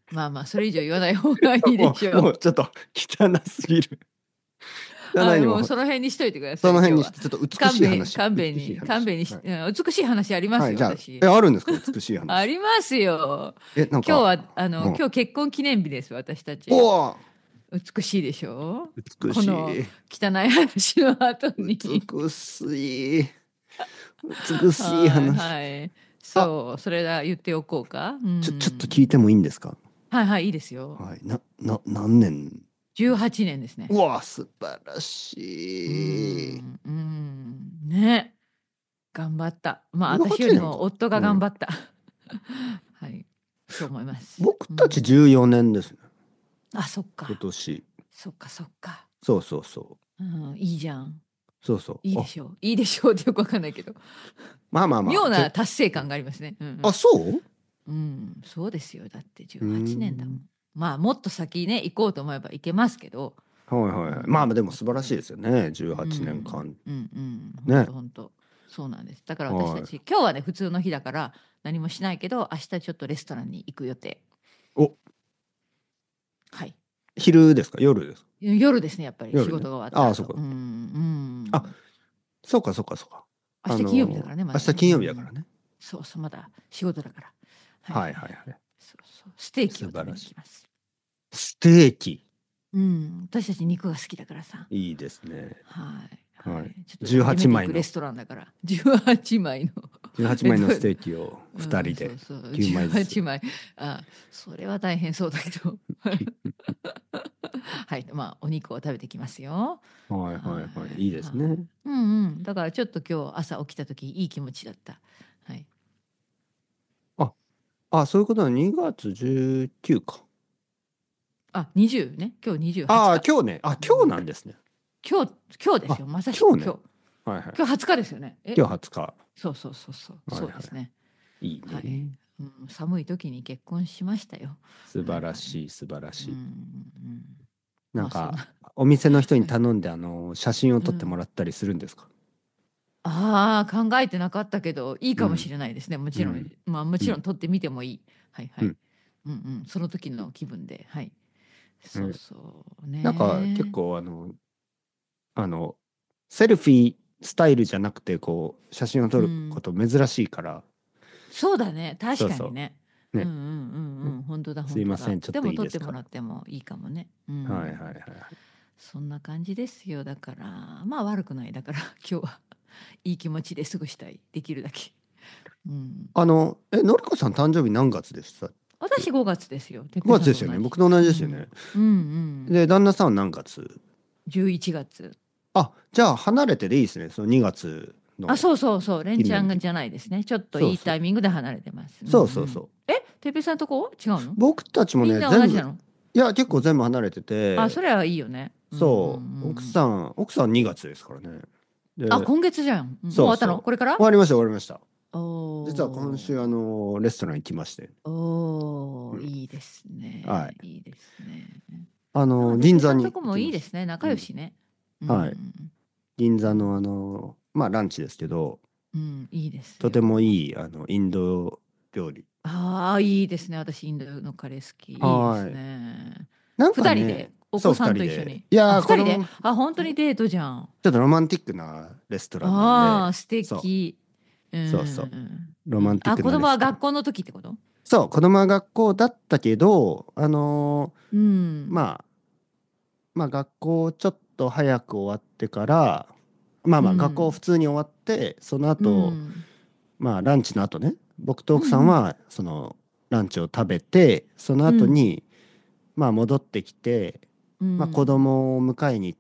まあまあそれ以上言わない方がいいでしょう。 もうちょっと汚すぎる。汚いにももうその辺にしといてください。 その辺に今日はしてちょっと美しい話。 勘弁美しいに話。はい、 美しい話ありますよ、 じゃ私。 あ、あるんですか美しいあ話。 りますよ。 なんか、 今日はうん、 今日結婚記念日です、私たち。 おー、 美しいでしょ美しこのい。 汚い話の後に。 美しい。美しいはい話。 はい。 あ、 そう、それだ言っておこうか。うちょっとん。 聞いてもいいんですか？ はいはい、いいですよ。 はい。何年ですか？ 18年ですね。 うわ、素晴らうしい。 ん、うん、ね。頑張った。まあ、 18 私より年か。 も夫がうん。 頑張った。はい。そう思います。 僕たち14年ですね。 あ、そっか。 今年。 そっか、そっか。 そうそうそう。 うん、いいじゃん。 そうそう。 いいでしょう。いいでしょうってよくわかんないけど。 まあまあまあ。 妙な達成感がありますね。うん、 あ、そううん。うん、そうですよ。だってうー 18年だもん。 ん。まあ、もっと先ね、行こうと思えば行けますけど。 はいはいはい。まあうん、 でも素晴らしいですよね。 う 18年ん、 間。 うん、うん、本ね。 当本当。そうなんです。だから私たはい。 ち、今日はね、普通の日だから何もしないけど、明日ちょっとレストランに行く予定。 お、 はい。 昼ですか夜ですか？ 夜ですね、やっぱり仕夜ね。 事が終わったああ、そっ後。 か。 うん、うん。 あ、そうかそうかそうか。 明日金曜日だからね、まだね。 明日金曜日だからうん。 ね。 そうそう、まだ仕事だから。はいはいはいはい。 はいはい。 そうそう。ステーキを食べ素晴らしい。 に行きます。 ステーキ。 うん。私たち肉が好きだからさ。 いいですね。 はいははい。 い。ちょっと初 18 めて行枚の、 くレストランだから。18枚の。 18 えっと、 枚のステーキをうん、 2人でそうそう。 9枚ずつ。 18枚。あ、それは大変そうだけど。はい。まあ、お肉を食べてきますよ。 はいははいはい。いいい。 ですね。 はい。うんうん。だからちょっと今日朝起きた時いい気持ちだった。はい。 あ、そういうことは2月19か。 あ、20ね。今日28 ああ、 か。 今日ね。あ、今日うん、 なんですね。 今日ですあ、 よ。まさしく今日ね。 今日。 はいはい。 今日20日ですよね。 今日20日。 そうそうそうそう。 はいはそうですね。 い。いいはい。 ね。 うん、寒い時に結婚しましたよ。 素晴はいはい。 らしい、素晴らうん、うしい。 ん。 なんか、 まあそんな。 お店の人にはい。 頼んで、写真を撮ってもうん。 らったりするんですか？ ああ、考えてなかったけど、いいかもしうん。 れないですね。もちろん。 うん。 まあもうん。 ちろん撮ってみてもいい。はいはい。 うん。 うんうん。その時の気分で。はい。そううん。 そうなんか、結ね。 構、あの、セルフィースタイルじゃなくて、こう、写真を撮るこうん。 と珍しいから、 そうだね。確そうそかにね。 う。 うんうね。 んうんうん。本当だ本当だ。 すいません、ちょっでとも撮ってもらいいですか？ ってもいいかもね。うはいはいはいん。 はい。 そんな感じですよ。だから、まあ悪くない。だから今日はいい気持ちで過ごしたい。できるだけ。うん。 のりこさん誕生日何月でしたっけ？ 私5月ですよ。てっぺい 5 月さんですよね。 と同じ。 僕と同うん。 じですよね。 うんうん。 で、旦那さんは何月？ 11月。 あ、じゃあ離れてでいいですね。その2月あ、 のそうそうそう。レン記念日。 ちゃんがじゃないですね。ちょっといいそうそう。 タイミングで離れてます。うんうそうそうそん。 う。 てっぺいさんとこ違うの？ 僕たちもみんね、全部、 な同じなの？ いや、結うん。 構全部離れてあ、 て、 それはいいよね。うんうんうそう、 ん。 奥さん2月ですからね。 あ、 で、 今月じゃん。もう終わったの？ そうそう。 これから？ 終わりました、終わりました。実は今週、 おー。 レストラン行きまして。 おー、 うん、 いいですはい。 ね。いいですね。てっぺいさんと銀座にこも行きました。 いいですね。仲うん。 良しね。うはい。 ん。 銀座のうんまあランチですけど、 うん、いいですとてもよ。 いい、インド料理。 ああ、いいですね。私、インドのカレー好き。いいですはい。 ね。 なんか二人で、 ね、そう、 お子さん二人で。 と一緒に。あ、 いやー、 二人で。あ、本当にデートじゃん。 ちょっとロマンティックなレストランなんああ、 で、 素そう、 敵。うそうそう。 ん。うん。あ、 ロマンティック子供はなレストラン。 学校の時ってこと？ そう、子供は学校だったけど、 うん。 まあ、学校ちょっと早く終わってから、 う学校普ん。 通に終わって、そのう後、 ん。 ランチの後ね、僕とうん。うん。 奥さんは、その、ランチを食べて、そのうん。 後に、戻ってきて、 う子ん。 供を迎えに行って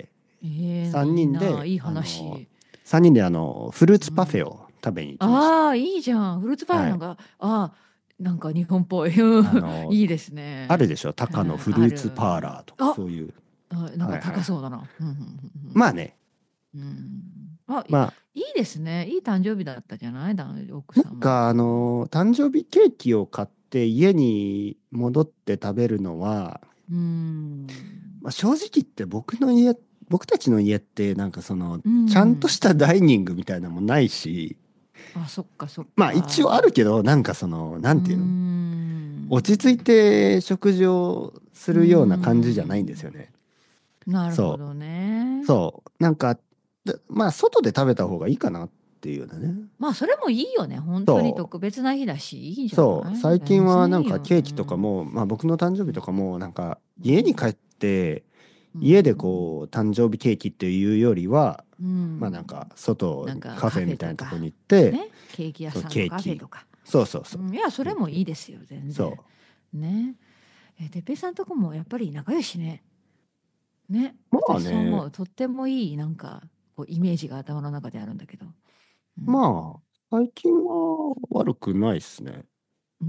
、3 いいな、 人で、 いい話。 3人でフルーツパフェうん。 を食べに行きました。 ああ、いいじゃん。フルーツパフェはい。 なんか、ああ、なんか日本っぽい。うん、 あの、 いいですね。 あるでしょ高野フルーツある。 パーラーとか、 あ、 そういう。 なんかはいはい。 高そうだな。うん、うん、 まあね、 うん。うんあ、 まあ、 いいですね。いい誕生日だったじゃない奥様。 誕生日ケーキを買って家に戻って食べるのは、 うん。 正直言って僕たちの家ってうちゃんとん。 したダイニングみたいなのもないし、 あ、そっかそっ一応あか。 るけど、なんうていうの、 ん。 落ち着いて食事をするような感じじゃないんですよね。そなるほどね。 う。そう。なんか、まあ、外で食べた方がいいかなっていうようなね。 まあそれもいいよね。本当にそう。 特別な日だし、いいんじゃそう。 ない？ 最近全はなん然いいよ。 かケーキとかも、まあ僕の誕生日とかも、なんか家に帰って、 う家でん。 こう、誕生日ケーキっていうよりは、 うん。 まあなんか、外なんかカフカフェみたいェとかなとこに行って、 ね、ケーキ屋そう、 さんのケーキ。 カフェとか。 そうそうそう。 うん、いやそれもいケーキ。 いですよ、全然。 そね。てっぺいさんとこもやっぱり仲良しね。ね、 う。まあ私そう思ね、 う。とってもいいなんかこうイメージが頭の中であるんだけど。うん。 まあ、最近は悪くないっすね。 うん。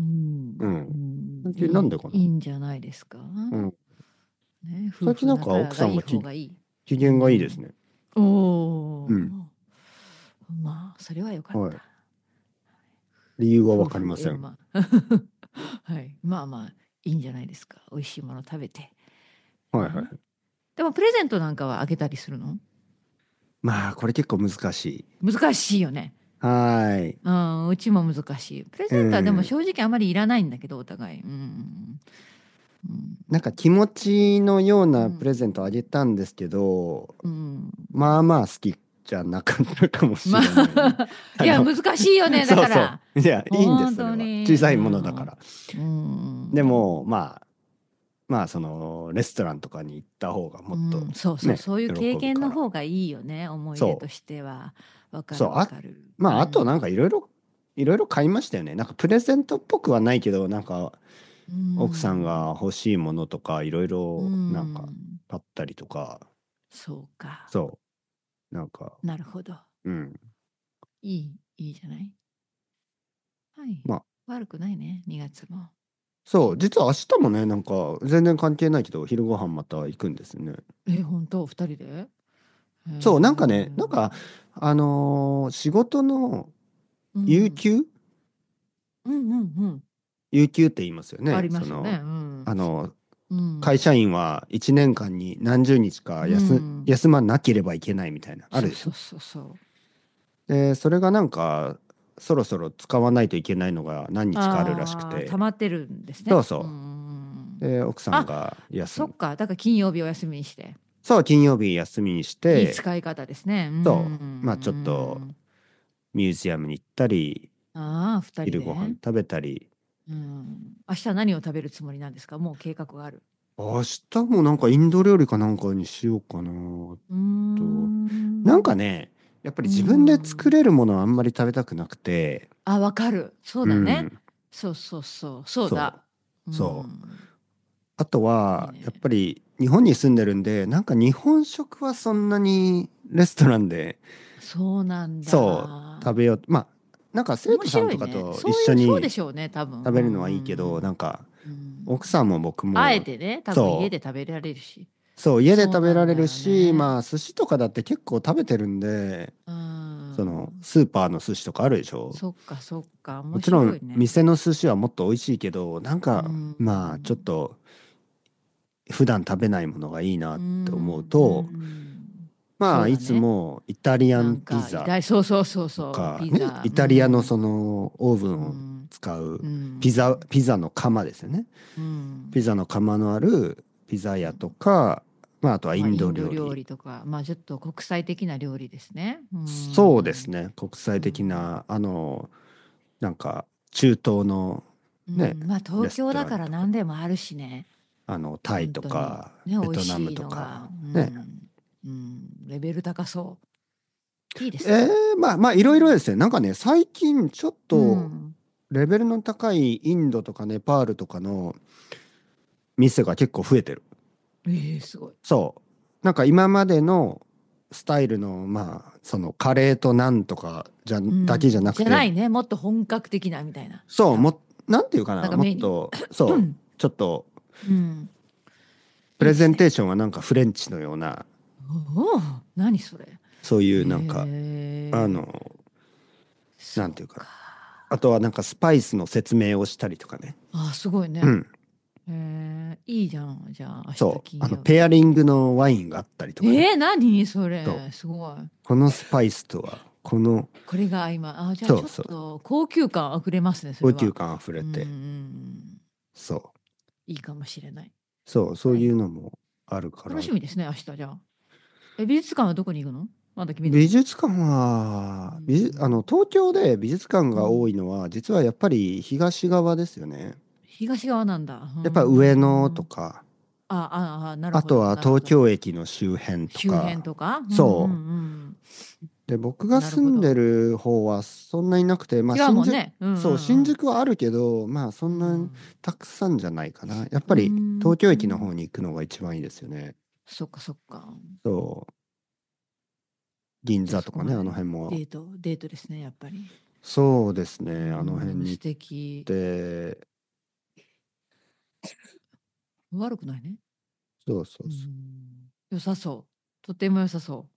ううん。 ん、 最近なんでかな。 いいんじゃないですか。 うん。 ね、夫最近婦なんか奥仲がいいさんが方がいい。 機嫌がいいですうん。 ね。 おお。 うん。 まあそれは良かった。 はい。理由はわ夫かりません。 婦円満。はい。まあまあいいんじゃないですか。美味しいもの食べて。ね。 はいはい。 でもプレゼントなんかはあげたりするの？ まあ、これ結構難しい。 難しいよね。 はーい。 うん、うちも難しい。プレうゼントはでもん。 正直あまりいらないんだけど、お互い。うん。うん。 なんか気持ちのよううん。 なプレゼントあげたんですけど、 うん。 まあまあ好きじゃなかったかもしまれないね。 あ、いや、難しいよね。だそうそから。 う。いや、いいんです、 本それは。 当に。う小さいものだかん。 ら。 うん。 でも、まあ、その、レストランとかに行った方がもっとうん。そうそう。 ね、 そういう喜経験ぶから。 の方がいいよね。思い出とそしては。わう。 かるそう。 わかる。うまあ、あとなんん。 かいろいろ買いましたよね。なんかプレゼントっぽくはないけど、なんかう奥さんがん。 欲しいものとかいろいうろなんかん。 買ったりとか、 そうか。 そう。なんか、 なるほど。 うん。 いいじゃない。はい。 まあ、 悪くないね。2月も。 そう。実は明日もね、なんか全然関係ないけど、昼ご飯また行くんですね。 本当二人で？へそう、なんかね、 え。 なんか、仕事のうん。 有給うんうんうん。 有給って言いますよあね。 りますよね。うん。 あの、 うん。 会社員は1年間に何十日かうん。 休まなければいけないみたいな、あるでしょ。 そうそうそうそで、それがなんか、そろそろ使わないといけないのが何う。 日かあるらしくああ、溜て、 まってるんですね。うそうそん。 う。で、奥さんあ、 が休む。 そっか。だから金曜日お休みにして。 そう、金曜日休みにして、 いい使い方ですね。うそう、まあちょっとん。 ミュージアムに行ったり、 ああ、二人昼ご飯で。 食べたり、 うん。明日何を食べるつもりなんですか？もう計画がある。 明日もなんかインド料理かなんかにしようかなうーと。なんん。 かね、やっぱりう自分で作ん。 れるものはあんまり食べたくなくて、 あ、わかる。そううだね。 ん、 そうそうそう。そうだ。 そう、 うそう。 ん。 あとは、やっいいね。 ぱり日本に住んでるんで、なんか日本食はそんなにレストランで、 そうなんそう、食だ。 べよう。まあ、なんか生面徒さんと白いね。 かと一そういう、そうで緒にしょうね、多分。 食べるのはいいけど、なうんんかうんうん。うん。 奥さんも僕あえも、 てね、多分家そう、 で食べられるし。 そう、家でそう食べられなんだよるし、 ね。 まあ、寿司とかだって結構食べてるんで、 うその、 ん。 スーパーの寿司とかあるでしょ。 そっかそっか。面もちろん、 白いね。 店の寿司はもっと美味しいけど、なんうか、まあ、ちょっん。 と、普段食べないものがいいなうって思うん。うと、 ん。 まあ、いつそうだね。 もイタリアンなんか、 ピザそうそうそうとそう。 かね、 ピザ。 イうタリアのそん。 のオーブうンをん。 使ううん。 ピザの窯ですよね。 うん。 ピザの窯のあるピザ屋とか、まあ、あとはイまあ、 ンドインド料料理。 理とか、まあ、ちょっと国際的な料理ですね。うそうですん。 ね。国う際的ん。 な、なんか中東のね、 うん。まあ、東レスト京だからランとか、 何でもあるしね。 タイと本当に。 か、 ね、美味ベトナムしいのが。 とか、 うね。 ん。うん。レベル高そう。いいですね。 えまあ、いろいろですね。なんかね、最近ちょっうとん。 レベルの高いインドとかネパールとかの店が結構増えてる。 すごい。 そう。なんか今までのスタイルの、まあ、そのカレーとなんとかうだけじゃん。 なくて、 じゃないね。もっと本格的なみたいな。 そう、 多分。 なんていうかな、もっなんかメニと、 ュー。 そう、ちょっと、 うん。 プレゼいいですね。 ンテーションはなんかフレンチのような、 おお、何それ。 そういうなんか、あへえ。 の、なんていうか、 そうか。 あとはなんかスパイスの説明をしたりとかね。 あ、すごいね。 うん。 いいじゃん。じゃあ、明日そう。 金曜日。 ペアリングのワインがあったりとかね。 何そそう。 れ。すごい。 このスパイスとは、 これが今。あ、じゃあちょっそうそう。 と高級感あふれますね、それは。 高級感あふうんうれて。 んそう。 いいかもしれない。 そう、そういうのもあるから。 楽しみですね、明日じゃあ。美術館はどこに行くの？まだ決めてない。 美術館は、 うん東京で美術館が多うんいのは、実はやっぱり東側ですよね。 東側なんだ。 やっぱ上野とか、 なるあとほど、 は東なるほど。 京駅の周辺と周辺か、 とかそん。 う。で、僕が住んでなるほど。 る方はそんなになくて、まあ違う新宿、 もんね。うんそう、新宿はあるけど、まあそうんなにん。 たくさんじゃないかな。やっぱりうん東京駅の方に行くのが一番いいですよね。 そっかそっか。 そう。銀じゃあ座とかね、あのそこまで辺も。 デートですね、やっぱり。 そうですね、あの辺に素行っ敵。 て、 悪くないね。 そうそうそ良さそう。とても良さそう。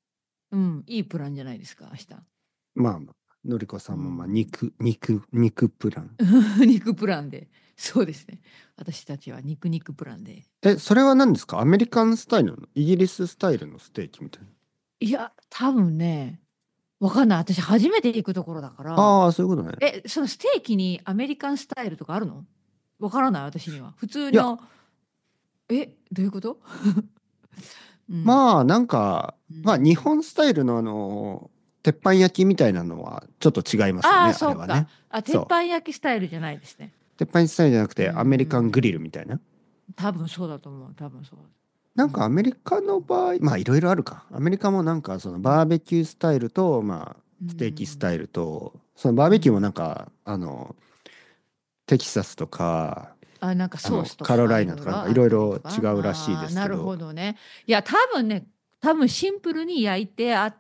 いいプランじゃないですか、明日。 う。まあまあ、のりこさんもまあん。 肉プラン。 肉プランで。そうですね。私たちは肉プランで。 え、それは何ですか？アメリカンスタイルのイギリススタイルのステーキみたいな。 いや、多分ね、わかんない。私初めて行くところだから。 ああ、そういうことね。 そのステーキにアメリカンスタイルとかあるの？わからない、私には。普通いや、 の、どういうこと？うん。 まあなんか、 うまあ日ん。 本スタイルの鉄板焼きみたいなのはちょっと違いますよああ、 ね、あそうか。 れはね。 鉄そ板焼きスタイルじゃないですね。 う。鉄板スタイルじゃなくうてアメリカングリルん。 みたいな。 多分そうだと思う。多分そう。 なんかアメうん。 リカの場合、まあいろいろあるか。アメリカもなんかそのバーベキュースタイルと、まあうステーキスタイん。 ルと、そのバーベキューもなんうん。 か、テキサスとか、 なんかソースとカロかがライナとかなんいろいろあっかいろいろたりとか。 違うらしいああ、なるですけど、 ほどね。いや、多分シンプルに焼いてあって、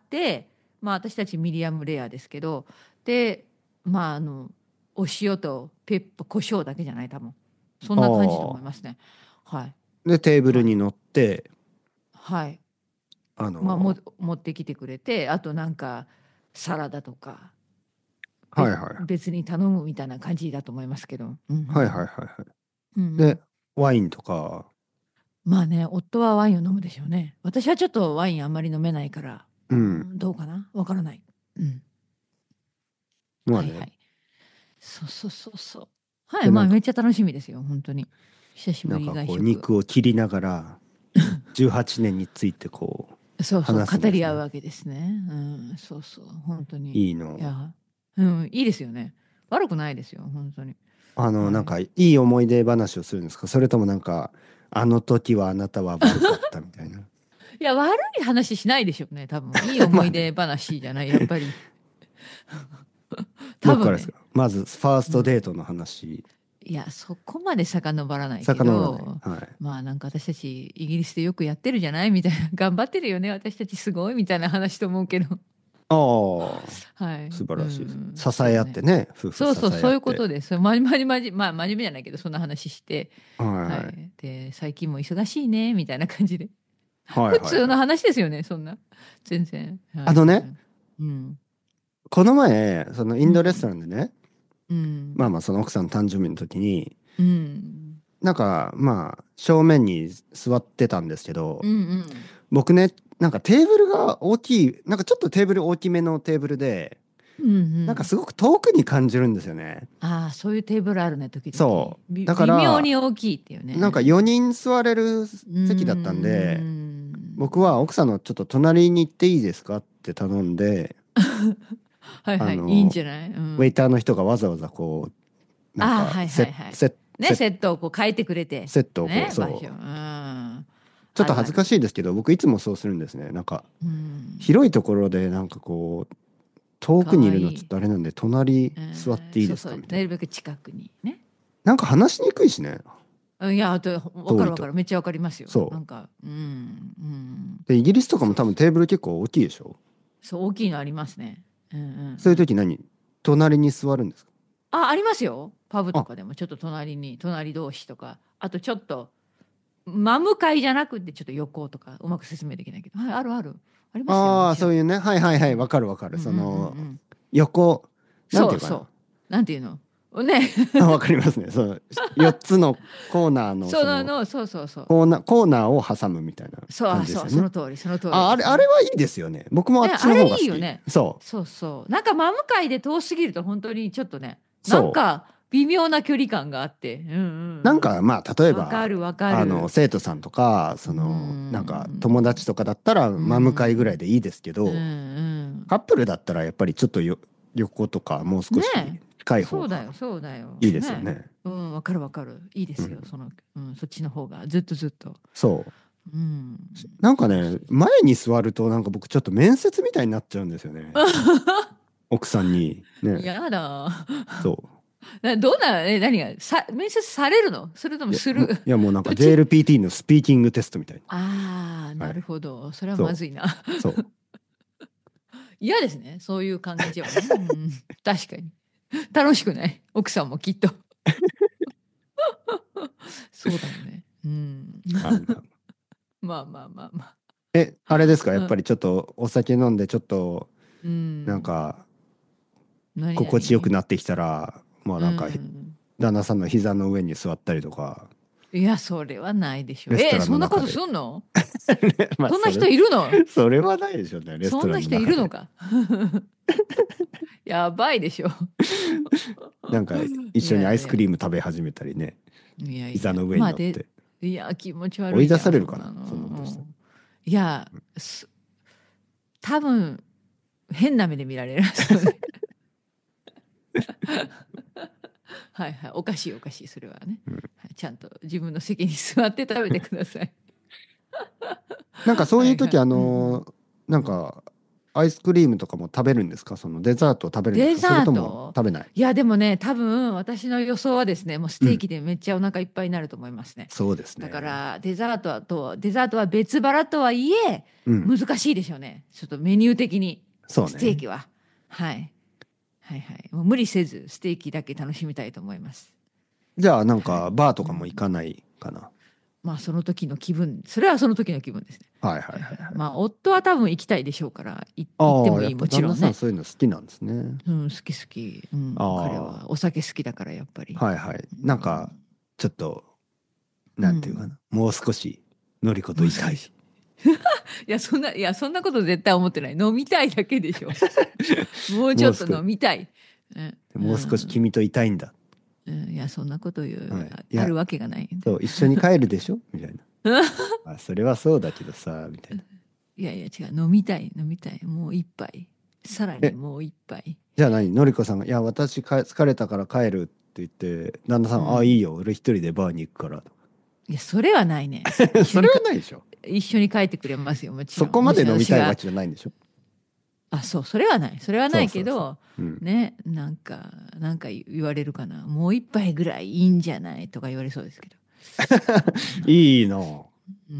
まあ私たちミディアムレアですけど、で、まあお塩と胡椒だけじゃない、多分。そんあな感じと思いあ。 ますね。はい。 で、テーブルはい。 に乗って、 はい。 あまあ、 の、 持ってきてくれて、あとなんかサラダとかはいはい。 別に頼むみたいな感じだと思いますけど。 はいはいはいはい。 うんうで、 ん。 ワインとか、 まあね、夫はワインを飲むでしょうね。私はちょっとワインあんまり飲めないから、 うん。 どうかなわからない。うん。 まあね。 はいはい。そう。はい、 で、 まあめっちゃ楽しみですよ、本当に。久しぶりなんかこう、 外食。 肉を切りながら、18年についてこう、 そうそう、 話すんですね。 語り合うわけですね。そう、本当に。 いいの。 いや、いいですよね。悪くないですよ、本当に。 なんか、 はい。 いい思い出話をするんですか？それともなんか、あの時はあなたは悪かったみたいな。 いや、悪い話しないでしょうね、多分。いい思い出まあね。 話じゃない、やっぱり。 どっからですか？ 多分ね。 まず、ファースうん。 トデートの話。 いや、そこまで遡らないけ遡らない。 ど、 はい。 まあなんか私たちイギリスでよくやってるじゃないみたいな、頑張ってるよね、私たちすごいみたいな話と思うけど。 ああ、 はい。 素晴らしいです。支え合ってそうね。 ね、夫婦支そういうこえ合って。 とです。まあ真面目じゃないけど、そんな話して、ははい。 い。で、最近も忙しいね、みたいな感じで。 はい普はいはい。 通の話ですよね、そんな。全然。はい。 あのね、 うん。 この前、そのインドレストうん。 ランでね、 うん。 まあまあその奥さんの誕生日の時に、 うん。 なんかまあ正面に座ってたんですけど、 うんうん。 僕ね、なんかテーブルが大きい、なんかちょっとテーブル大きめのテーブルで、 うんうなんかん。 すごく遠くに感じるんですよね。 ああ、そういうテーブルあるね、時々。 そう。だか微妙ら、 に大きいっていうなんかね。 4人座れるうー席だったんで、僕はん。 奥さんのちょっと隣に行っていいですかって頼んで、あはいはい、いいんの、 じゃない？うウェイん。 ターの人がわざわざこう、なんああ、 かはいはいはい。ね、 セッセットをこう変えてくれて。 セットをこう、 ね、場所。 そう。ちょっと恥ずかあるある。 しいですけど、僕いつもそうするんですね。なんか、 うん。 広いところでなんかこう、遠くにいるのちょっかわいい。 とあれなんで、隣座っていいですそう。 かみたいな。 なるべく近くにね。 なんか話しにくいしね、 いや、あと、わか遠いと。 るわかる。めっちゃわかりますよ。なそんか、 う。で、イギリスとかも多分そうテーブル結構大きいでしょ？ そう、大きいのありますね。 そういう時何隣に座るんですか？ ありますよ。パブとあ、 かでもちょっと隣同士とか、あとちょっと、真向かいじゃなくてちょっと横とか、うまく説明できないけど、はい、あるある。ありますよ、もああ、 ちろん。 そういうね。はいはいはい。わうん。 かるわかる。 うんうんうん。 横、なんていうかな。 そうそう。なんていうの？ね。 あ、わかりますね。4つのコーナーの、 そう。 コーナーを挟むみたいな感じですよね。 その通りあ、あですね。 れはいいですよね。僕もあっちのあれ方が好き。 いいよね。 そそう。なんか真向かいで遠すぎると本当にちょっとね、 う。そなんか微妙な距離感があって、うんうんうん、 なんかまあ例えばわかるわかる。 生徒さんとかなんか友達とかだったら真向かいぐらいでいいですけうんうど、 ん、 カップルだったらやっぱりちょっと横とかもう少しね近いえ、そ方がうだよそうだよいいですよね。 ね。 うん、わかるわかる。いいですよ、 うん、 そっちの方がずっとずっと。 そううん。 なんかねそうそう前に座るとなんか僕ちょっと面接みたいになっちゃうんですよね。奥さんにね。 やだ。 そどんな、何が、面接されるのそれともう。 する？ いやもうなんかどっち？ JLPT のスピーキングテストみたいに。 ああ、なるはい。 ほど。それはまそずいな。 う。そう。 嫌ですね。そういう感じはね。うん、確かに。楽しくない。奥さんもきっと。そうだよね。うん。 まあまあまあまあまあまあ。 あれですか、やっぱうん。 りちょっとお酒飲んでちょっとうん。 なんか何心地よく 々。 なってきたら、まあうなんかん。 旦那さんの膝の上に座ったりとか、 いや、それはないでしょ。 レストランそんなことの中で。 すんの？ まあそんな人いるの？ それはないでしょうね、レストラそんな人いンの中で。 るのか？やばいでしょ。 なんか一緒にアイスクいやいやリーム食べ始めたりね、 いやいや。 膝の上にまあで、 乗って。 いや、気持ち追い出悪いじゃん、 されるかな、 そんなの。 そんなことしたら。 いや、多分、変な目で見られる。それはいはい。おかしいおかしい、それはね。 うんはい、ちゃんと自分の席に座って食べてください。 なんかそういう時はいはい。うんなんうん。 かアイスクリームとかも食べるんですか？そのデザートを食べるんですか？それデザともート？ 食べない？ いや、でもね、多分私の予想はですね、もうスうん、 テーキでめっちゃお腹いっぱいになると思いますね。 そうですだかね。 らデザートは別腹とはいえうん、 難しいでしょうね。ちょっとメニュー的にステーそうね。 キは。はい。はいはい。もう無理せずステーキだけ楽しみたいと思います。 じゃあなんはい。 かバーとかも行うん。 かないかな。 まあその時の気分、それはその時の気分ですね。 はいはいはいはい。 はいはい。 まあ夫は多分行きたいでしょうから、行ってああ、 もいい、 やっぱ旦那もちろんね。 さんそういうの好きなんですね。 うん、好き好き。うん、彼あはお酒好きだからやっぱあ、 り。 はいはい。 うなんかん。 ちょっと、 うん、 なんていうかな。もう少しのりこと言いたい。 もう少し。いや、そんなこと絶対思ってない。飲みたいだけでしょ。もうちょっともう少し、 飲みたい。うん、うもう少しん、 君といたいんだ。 うん、いや、そんなこと言う、 はい。いや、 あるわけがないんで。 そう、一緒に帰るでしょみたいな。あ、それはそうだけどさ、みたいな。 いやいや、違う。飲みたい、飲みたい。もう一杯。さらにえ、 もう一杯。 じゃあ何のりこさんが、いや、私疲れたから帰るって言って、旦那さん、ああ、いうん。 いよ。俺一人でバーに行くから。 いや、それはないね。 それはないでしょ。 一緒に帰ってくれますよ、もちろん。 そこまもしで飲みたいわ私が、 けじゃないんでしょ。 あ、そう、それはない。それはなそういそうそう。 けど、 うん。 ね、なんか言われるかな。もう一杯ぐらいいいんじゃないとか言われそうですけど。 いいな。 うん。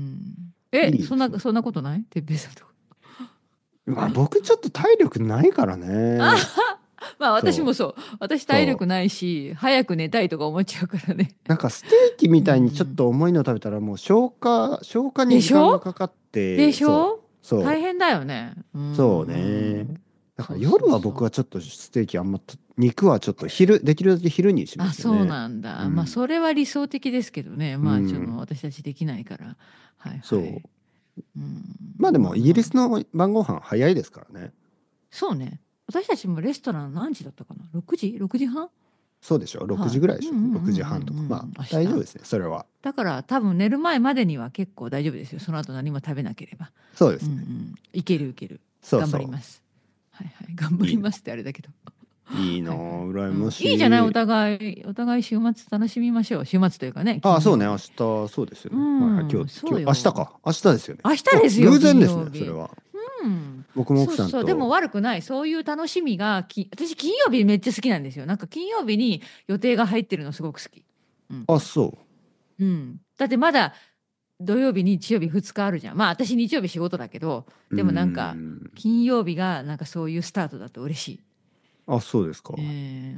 いいですね。 そんなことないてっぺいさんとか。 まあ僕ちょっと体力ないからね。 まあ私そう。 もそう。私体そう。 力ないし、早く寝たいとか思っちゃうからね。 なんかステーキみうたいにちょっん。 と重いの食べたらもう消化に時でしょ？ 間がかかっでて、 しょ？大そう、 変だよね。うんそううね。 ん。 だからそうそ夜はうそう。 僕はちょっとステーキあんま肉はちょっとできるだけ昼にしまあ、 すよね。 そうなんだ。まあ、 うん。 それは理想的ですけどね。 うまあ、 ん。 私たちできないから。はいはい。 そう。 うん。 まあでもイギリまあまあ。 スの晩ご飯早いですからね。 そうね。私たちもレストラン何時だったかな？ 6 時？ 6 時半？ そうでしょ？ 6 時はい。 ぐらいでしょ？ うんうんうんうんう 6 時半とか。まあん。明日。 大丈夫ですね。それは。 だから多分寝る前までには結構大丈夫ですよ。その後何も食べなければ。うんうそうですね。 ん。いけるいける。頑張りそうそます。はいはい。頑張う。いいな。 りますってあれだけど。 いいな。 はいはい。 羨まうん。いいじゃない、 しい。 お互い週末楽しみましょう。週末というかね、 ああ、そうね。 金曜日。 明日、そうですようね。はいはい。 ん、そう明日よ。 か。明日ですよね。 明日お、 ですよ、 偶然金ですね。 曜日。 それは。 うん。 僕も奥そうそう。でもさんと、 悪くない。そういう楽しみが、私金曜日めっちゃ好きなんですよ。なんか金曜日に予定が入ってるのすごく好き。うん。 あ、そうん。だってまだ土曜日、日曜日2日あるじゃん。まあ私日曜日仕事だけど、 う。うーでもなんかん。 金曜日がなんかそういうスタートだと嬉しい。 あ、そうですか。 うん。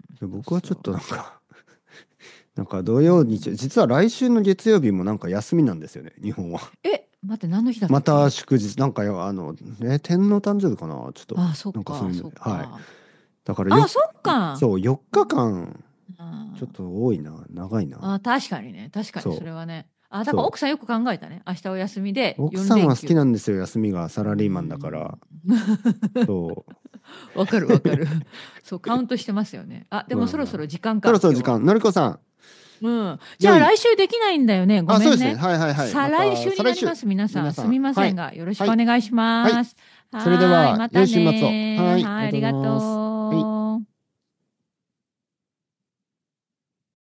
でそう僕はちょっとそう。 なんかなんか土曜、日曜、 うん。 実は来週の月曜日もなんか休みなんですよね、日本は。 待って、何の日だったまたっけ？ 祝日、なんかよ、天皇誕生日かな、ちょっと、 ああ、そっなんかそうか、 いうので、 そっはい。 か。 だからああ、そっか。 そう、4日間、ちょっあと多いな、長いな。 確かにね。確かにそそう、 れはね。だからそ奥さんよく考えたね。明日お休みう。 で4 奥さんは好きな連休。 んですよ、休みがサうラリーマンだかん。 ら。そう。 わかるわかる。そうカウントしてますよね。あでもそろそろ時間か。 そろそろ時間。のりこさん。 うん。じゃあ良い来週できないんだよね。ごあ、 めんね。 そうですね。はいはいはい。 再来週になります。皆さんすみませんが、よろしくお願いします。 それではまた良い週末を。 ね。 はい、 はい、あありりががとうございます。はい。 とう。